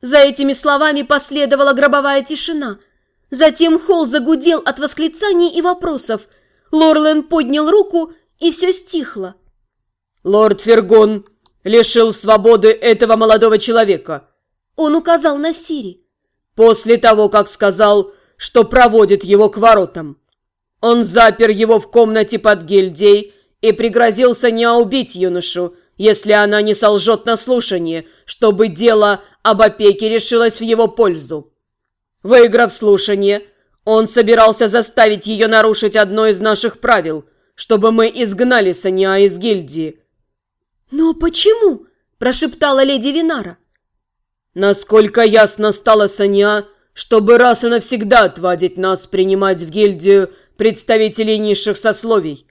За этими словами последовала гробовая тишина. Затем холл загудел от восклицаний и вопросов. Лорлен поднял руку, и все стихло. «Лорд Фергун лишил свободы этого молодого человека». Он указал на Сири. «После того, как сказал, что проводит его к воротам. Он запер его в комнате под гильдией и пригрозился не убить юношу, если она не солжет на слушании, чтобы дело об опеке решилось в его пользу. Выиграв слушание, он собирался заставить ее нарушить одно из наших правил, чтобы мы изгнали Сониа из гильдии». «Но почему?» – прошептала леди Винара. «Насколько ясно стало Сониа, чтобы раз и навсегда отвадить нас принимать в гильдию представителей низших сословий».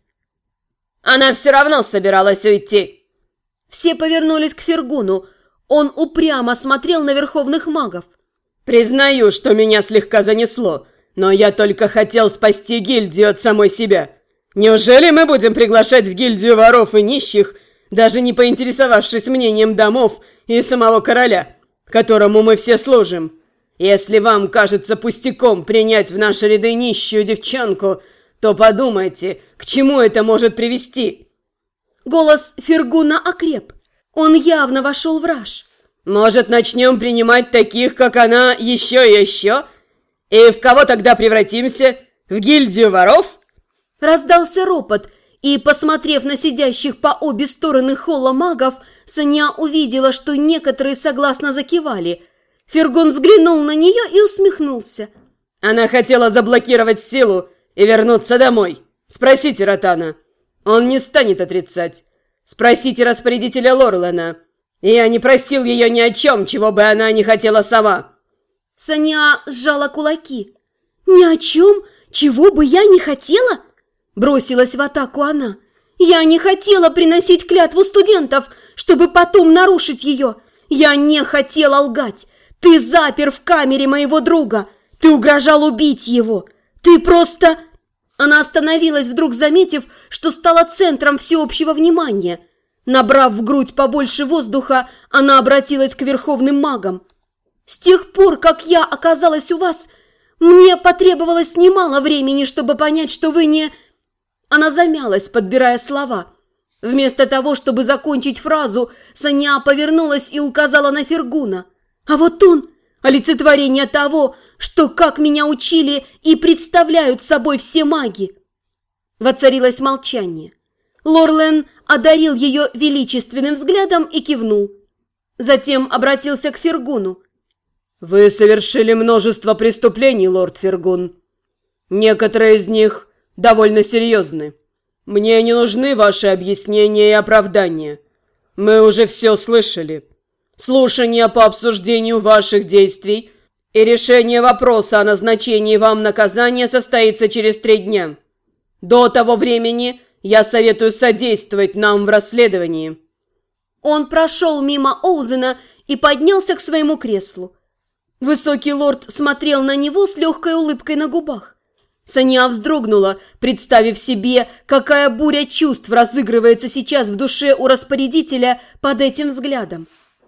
«Она все равно собиралась уйти». Все повернулись к Фергуну. Он упрямо смотрел на верховных магов. «Признаю, что меня слегка занесло, но я только хотел спасти гильдию от самой себя. Неужели мы будем приглашать в гильдию воров и нищих, даже не поинтересовавшись мнением домов и самого короля, которому мы все служим? Если вам кажется пустяком принять в наши ряды нищую девчонку, то подумайте, к чему это может привести». Голос Фергуна окреп. Он явно вошел в раж. «Может, начнем принимать таких, как она, еще и еще? И в кого тогда превратимся? В гильдию воров?» Раздался ропот, и, посмотрев на сидящих по обе стороны холла магов, Соня увидела, что некоторые согласно закивали. Фергун взглянул на нее и усмехнулся. «Она хотела заблокировать силу и вернуться домой. Спросите Ротана. Он не станет отрицать. Спросите распорядителя Лорлена. Я не просил ее ни о чем, чего бы она не хотела сама». Соня сжала кулаки. «Ни о чем, чего бы я не хотела?» Бросилась в атаку она. «Я не хотела приносить клятву студентов, чтобы потом нарушить ее. Я не хотела лгать. Ты запер в камере моего друга. Ты угрожал убить его. Ты просто...» Она остановилась, вдруг заметив, что стала центром всеобщего внимания. Набрав в грудь побольше воздуха, она обратилась к верховным магам. «С тех пор, как я оказалась у вас, мне потребовалось немало времени, чтобы понять, что вы не...» Она замялась, подбирая слова. Вместо того, чтобы закончить фразу, Соня повернулась и указала на Фергуна. «А вот он, олицетворение того, что, как меня учили, и представляют собой все маги». Воцарилось молчание. Лорлен одарил ее величественным взглядом и кивнул. Затем обратился к Фергуну. «Вы совершили множество преступлений, лорд Фергун. Некоторые из них довольно серьезны. Мне не нужны ваши объяснения и оправдания. Мы уже все слышали. Слушание по обсуждению ваших действий и решение вопроса о назначении вам наказания состоится через 3 дня. До того времени я советую содействовать нам в расследовании». Он прошел мимо Оузена и поднялся к своему креслу. Высокий лорд смотрел на него с легкой улыбкой на губах. Соня вздрогнула, представив себе, какая буря чувств разыгрывается сейчас в душе у распорядителя под этим взглядом.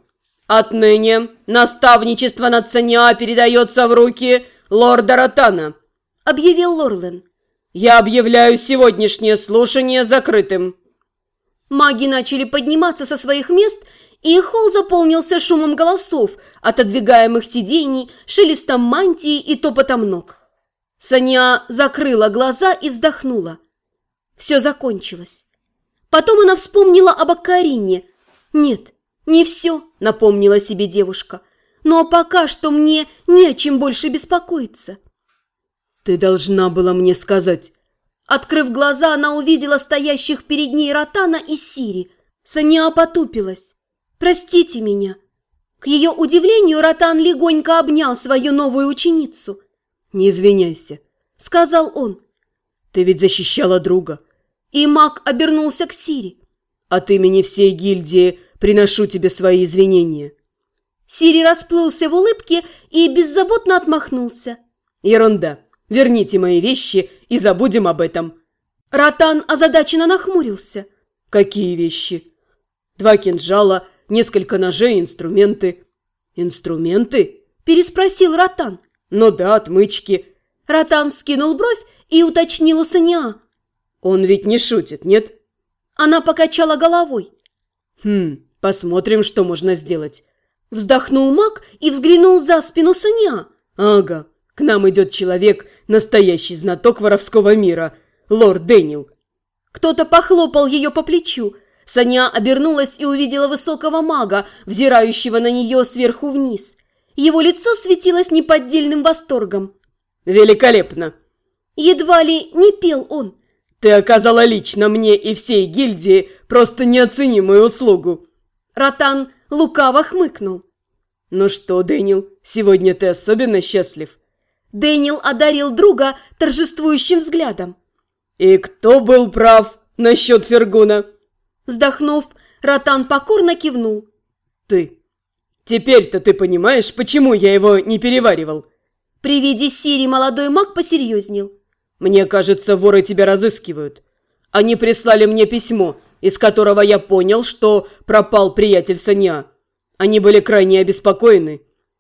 «Отныне наставничество над Сониа передается в руки лорда Ротана», — объявил Лорлен. «Я объявляю сегодняшнее слушание закрытым». Маги начали подниматься со своих мест, и холл заполнился шумом голосов, отодвигаемых сидений, шелестом мантии и топотом ног. Соня закрыла глаза и вздохнула. Все закончилось. Потом она вспомнила об Акарине. «Нет, не все», — напомнила себе девушка. «Но пока что мне не о чем больше беспокоиться». «Ты должна была мне сказать». Открыв глаза, она увидела стоящих перед ней Ротана и Сири. Соня потупилась. «Простите меня». К ее удивлению, Ротан легонько обнял свою новую ученицу. «Не извиняйся», — сказал он. «Ты ведь защищала друга». И маг обернулся к Сири. «От имени всей гильдии приношу тебе свои извинения». Сири расплылся в улыбке и беззаботно отмахнулся. «Ерунда. Верните мои вещи и забудем об этом». Ротан озадаченно нахмурился. «Какие вещи?» 2 кинжала, несколько ножей и инструменты. «Инструменты?» – переспросил Ротан. «Ну да, отмычки». Ротан вскинул бровь и уточнил у Санья. «Он ведь не шутит, нет?» Она покачала головой. Посмотрим, что можно сделать». Вздохнул маг и взглянул за спину Санья. «Ага, к нам идет человек, настоящий знаток воровского мира, лорд Дэниел». Кто-то похлопал ее по плечу. Санья обернулась и увидела высокого мага, взирающего на нее сверху вниз. Его лицо светилось неподдельным восторгом. «Великолепно!» Едва ли не пел он. «Ты оказала лично мне и всей гильдии просто неоценимую услугу». Ротан лукаво хмыкнул. «Ну что, Дэниел, сегодня ты особенно счастлив?» Дэниел одарил друга торжествующим взглядом. «И кто был прав насчет Фергуна?» Вздохнув, Ротан покорно кивнул. «Ты. Теперь-то ты понимаешь, почему я его не переваривал?» При виде Сири молодой маг посерьезнел. «Мне кажется, воры тебя разыскивают. Они прислали мне письмо, из которого я понял, что пропал приятель Санья. Они были крайне обеспокоены».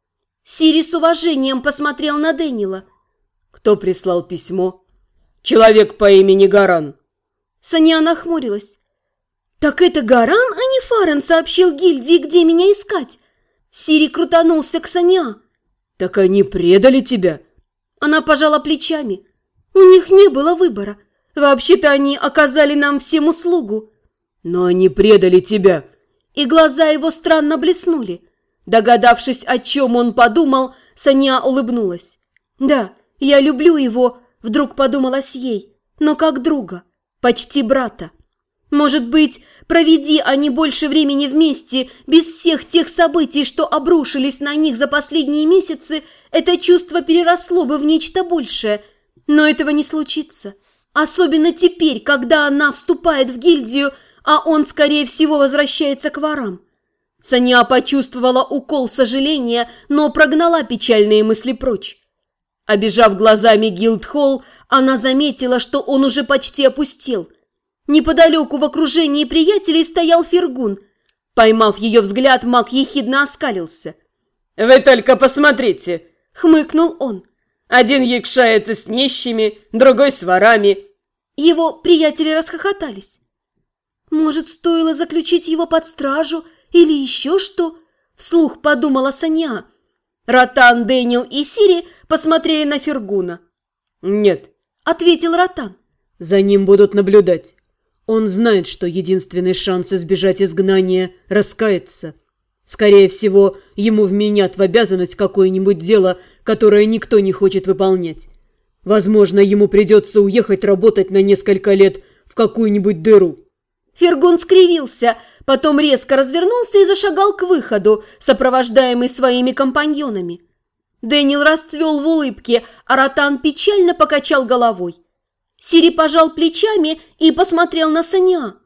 Сири с уважением посмотрел на Дэниела. «Кто прислал письмо?» «Человек по имени Гаран». Санья нахмурилась. «Так это Гаран, а не Фарен сообщил гильдии, где меня искать?» Сири крутанулся к Санья. «Так они предали тебя?» Она пожала плечами. «У них не было выбора. Вообще-то они оказали нам всем услугу». «Но они предали тебя». И глаза его странно блеснули. Догадавшись, о чем он подумал, Санья улыбнулась. «Да, я люблю его», — вдруг подумалась ей, «но как друга, почти брата. Может быть, проведи они больше времени вместе, без всех тех событий, что обрушились на них за последние месяцы, это чувство переросло бы в нечто большее. Но этого не случится. Особенно теперь, когда она вступает в гильдию, а он, скорее всего, возвращается к ворам». Санья почувствовала укол сожаления, но прогнала печальные мысли прочь. Обежав глазами Гилдхолл, она заметила, что он уже почти опустел. Неподалеку в окружении приятелей стоял Фергун. Поймав ее взгляд, маг ехидно оскалился. «Вы только посмотрите!» — хмыкнул он. «Один якшается с нищими, другой с ворами». Его приятели расхохотались. «Может, стоило заключить его под стражу или еще что?» — вслух подумала Санья. Ротан, Дэниел и Сири посмотрели на Фергуна. «Нет», — ответил Ротан. «За ним будут наблюдать. Он знает, что единственный шанс избежать изгнания – раскаяться. Скорее всего, ему вменят в обязанность какое-нибудь дело, которое никто не хочет выполнять. Возможно, ему придется уехать работать на несколько лет в какую-нибудь дыру». Фергун скривился, потом резко развернулся и зашагал к выходу, сопровождаемый своими компаньонами. Дэниел расцвел в улыбке, а Ротан печально покачал головой. Сири пожал плечами и посмотрел на Санья.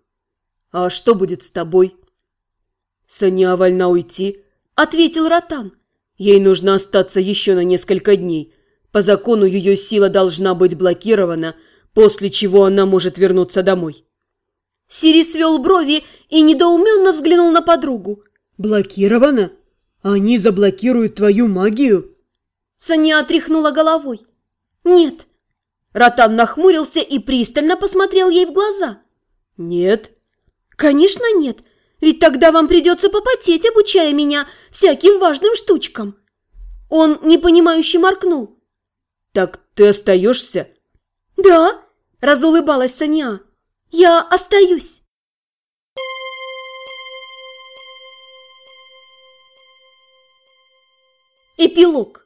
«А что будет с тобой?» «Санья вольна уйти», — ответил Ротан. «Ей нужно остаться еще на несколько дней. По закону ее сила должна быть блокирована, после чего она может вернуться домой». Сири свел брови и недоуменно взглянул на подругу. «Блокирована? Они заблокируют твою магию?» Санья отряхнула головой. «Нет». Ротан нахмурился и пристально посмотрел ей в глаза. «Нет». «Конечно нет, ведь тогда вам придется попотеть, обучая меня всяким важным штучкам». Он непонимающе моркнул. «Так ты остаешься?» «Да», – разулыбалась Санья. «Я остаюсь». Эпилог.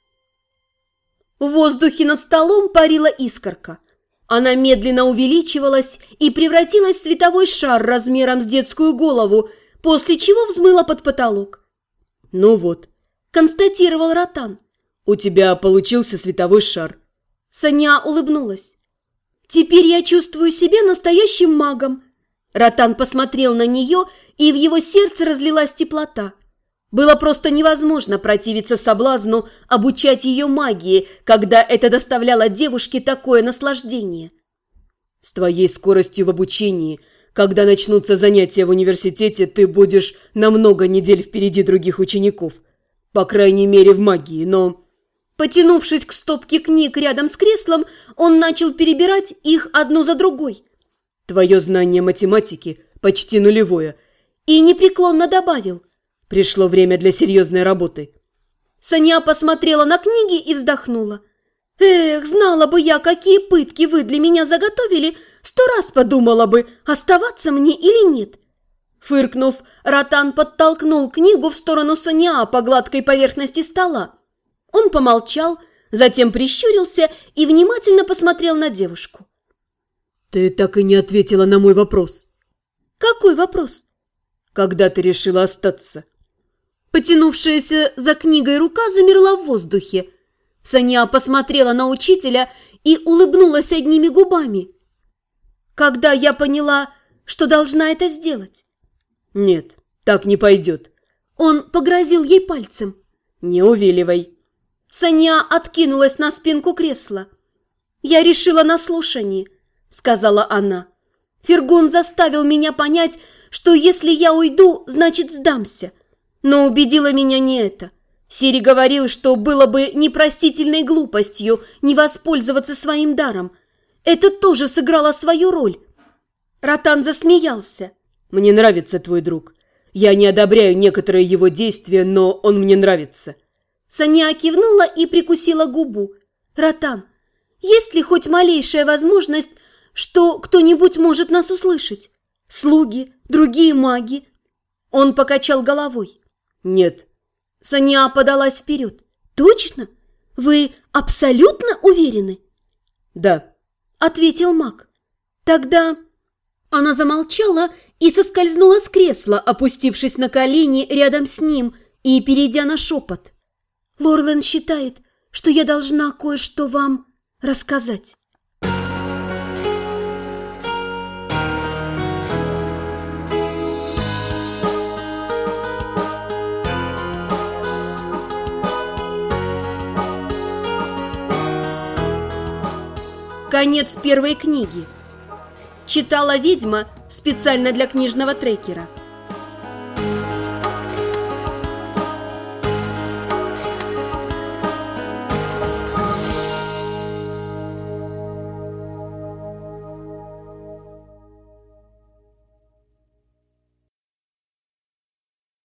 В воздухе над столом парила искорка. Она медленно увеличивалась и превратилась в световой шар размером с детскую голову, после чего взмыла под потолок. «Ну вот», – констатировал Ротан. «У тебя получился световой шар». Санья улыбнулась. «Теперь я чувствую себя настоящим магом». Ротан посмотрел на нее, и в его сердце разлилась теплота. Было просто невозможно противиться соблазну обучать ее магии, когда это доставляло девушке такое наслаждение. «С твоей скоростью в обучении, когда начнутся занятия в университете, ты будешь на много недель впереди других учеников», По крайней мере, в магии, но... Потянувшись к стопке книг рядом с креслом, он начал перебирать их одну за другой. Твое знание математики почти нулевое. И непреклонно добавил: Пришло время для серьезной работы. Саня посмотрела на книги и вздохнула. Эх, знала бы я, какие пытки вы для меня заготовили, 100 раз подумала бы, оставаться мне или нет. Фыркнув, Ротан подтолкнул книгу в сторону Саня по гладкой поверхности стола. Он помолчал, затем прищурился и внимательно посмотрел на девушку. Ты так и не ответила на мой вопрос. Какой вопрос? Когда ты решила остаться? Потянувшаяся за книгой рука замерла в воздухе. Саня посмотрела на учителя и улыбнулась одними губами. Когда я поняла, что должна это сделать. Нет, так не пойдет. Он погрозил ей пальцем. Не увиливай. Саня откинулась на спинку кресла. «Я решила на слушании», — сказала она. «Фергун заставил меня понять, что если я уйду, значит сдамся. Но убедило меня не это. Сири говорил, что было бы непростительной глупостью не воспользоваться своим даром. Это тоже сыграло свою роль». Ротан засмеялся. «Мне нравится твой друг. Я не одобряю некоторые его действия, но он мне нравится». Саня кивнула и прикусила губу. «Ротан, есть ли хоть малейшая возможность, что кто-нибудь может нас услышать? Слуги, другие маги?» Он покачал головой. «Нет». Саня подалась вперед. «Точно? Вы абсолютно уверены?» «Да», — ответил маг. «Тогда...» Она замолчала и соскользнула с кресла, опустившись на колени рядом с ним и перейдя на шепот. «Лорлен считает, что я должна кое-что вам рассказать». Конец первой книги. Читала ведьма специально для книжного трекера.